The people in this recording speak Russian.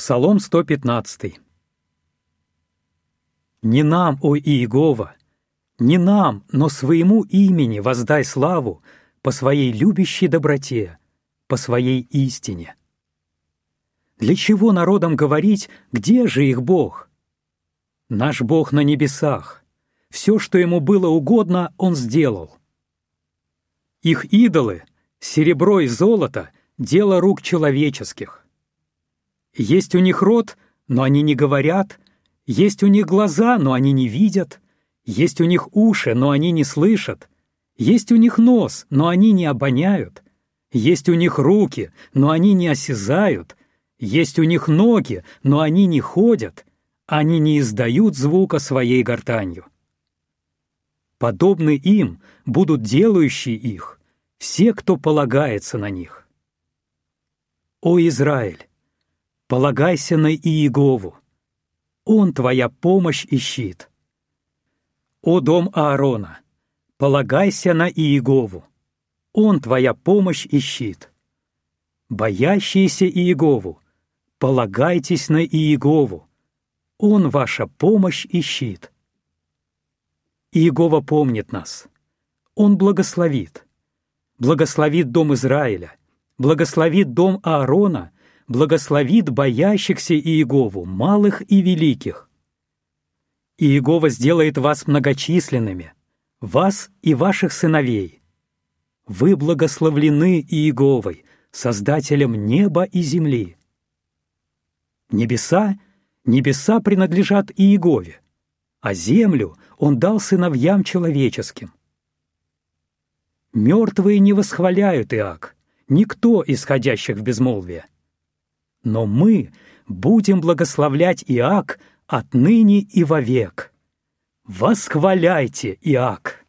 Псалом 115. «Не нам, о Иегова, не нам, но своему имени воздай славу по своей любящей доброте, по своей истине». Для чего народам говорить, где же их Бог? Наш Бог на небесах. Все, что ему было угодно, он сделал. Их идолы, серебро и золото, дело рук человеческих. Есть у них рот, но они не говорят, есть у них глаза, но они не видят, есть у них уши, но они не слышат, есть у них нос, но они не обоняют, есть у них руки, но они не осязают, есть у них ноги, но они не ходят, они не издают звука своей гортанью. Подобны им будут делающие их, все, кто полагается на них. О Израиль! Полагайся на Иегову, Он твоя помощь и щит. О дом Аарона, полагайся на Иегову, Он твоя помощь и щит. Боящиеся Иегову, полагайтесь на Иегову, Он ваша помощь и щит. Иегова помнит нас, Он благословит дом Израиля, благословит дом Аарона, благословит боящихся Иегову, малых и великих. Иегова сделает вас многочисленными, вас и ваших сыновей. Вы благословлены Иеговой, Создателем неба и земли. Небеса принадлежат Иегове, а землю Он дал сыновьям человеческим. Мертвые не восхваляют Иак, никто из ходящих в безмолвие. Но мы будем благословлять Иак отныне и вовек. Восхваляйте Иак!